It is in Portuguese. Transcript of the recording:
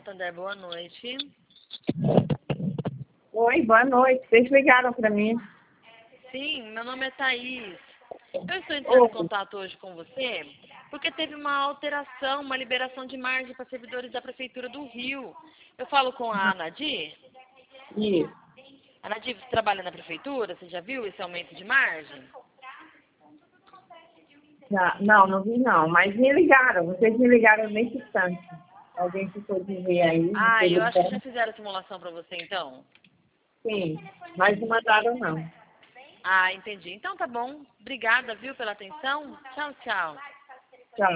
Santander, boa noite. Oi, boa noite. Vocês ligaram para mim? Sim, meu nome é Thaís. Eu estou entrando em contato hoje com você porque teve uma alteração, uma liberação de margem para servidores da Prefeitura do Rio. Eu falo com a Anadir. Isso. Anadir, você trabalha na Prefeitura? Você já viu esse aumento de margem? Não vi não, mas me ligaram. Vocês me ligaram nesse instante. Alguém ficou de ver aí? Ah, eu acho que já fizeram a simulação para você, então. Sim, mas não mandaram não. Ah, entendi. Então tá bom. Obrigada, viu, pela atenção. Tchau, tchau.